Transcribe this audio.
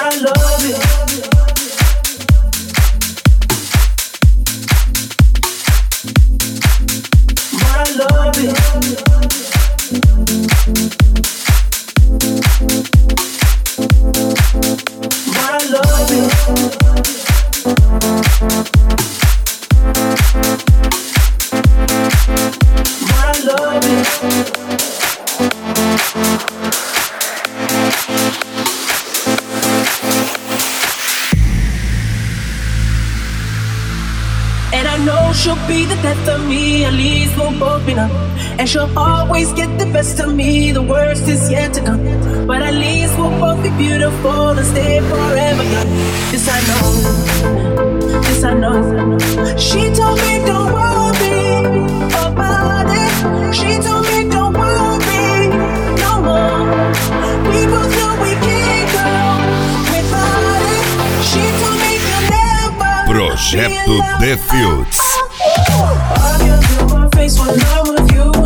She'll be the death of me, at least we'll both be numb. And she'll always get the best of me, the worst is yet to come. But at least we'll both be beautiful and stay forever young. This I know, this I know. She told me don't worry about it. She told me don't worry no more. We both know we can't go without it. She told me you'll never. Projeto The Fields. I can feel my face when I'm with you.